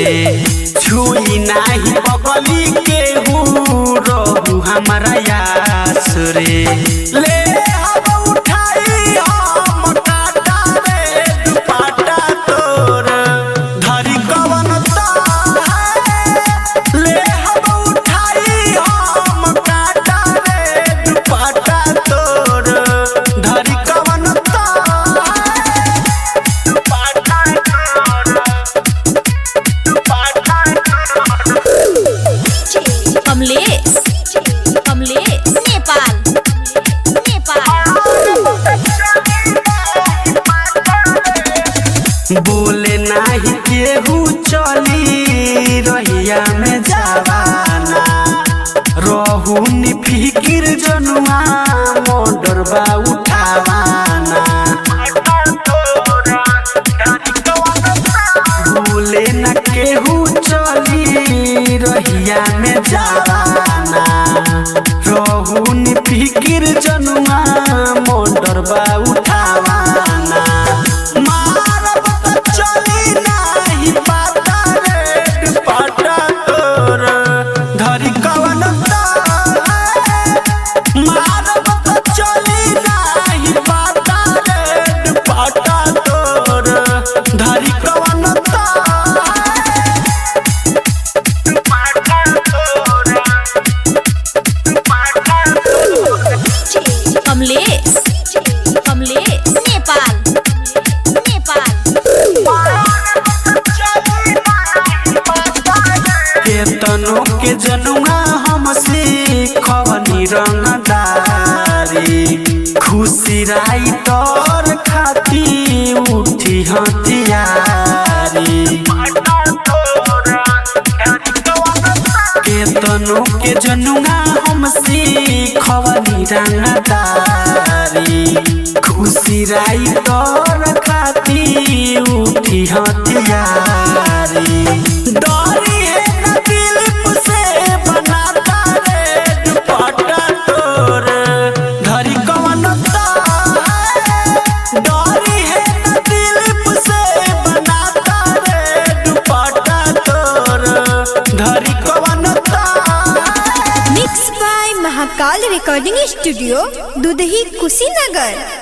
रे छुई नाही बगली के रहू हमारा यास रे ले अब उठाई हम काटा रे दुपट्टा तोर धरी कवन तार ले अब उठाई हम काटा रे दुपट्टा तोर धरी कवन तार दुपट्टा तोर दुपट्टा कमलेश नेपाल बोले नाही केहू चली रहिया में जवाना रहू नि फिकिर जनुआ मोडरबा उठावाना बोले न केहू चली रहिया में जवाना रहू नि फिकिर जनुआ मोडरबा उठावाना मारब त चली नाही पाता रे दुपट्टा तोर धरी कवन तार मारब त चली नाही पाता रे दुपट्टा तोर धरी कवन तार दुपट्टा तोर दुपट्टा तोर कमलेश नेपाल केतनो के जनुआ हमसे खवनी रंगदारी खुशी राई तोर खाती उठी हथियारी केतनो के जनुआ हमसे खवनी रंगदारी खुशी राई तोर खाती उठी हथियारी डरी है न दिल से बनाता रे दुपट्टा तोर धरी कवन तार डरी है न दिल से बनाता रे दुपट्टा तोर धरी कवन तार mix by Mahakal recording studio Dudhahi Kushinagar.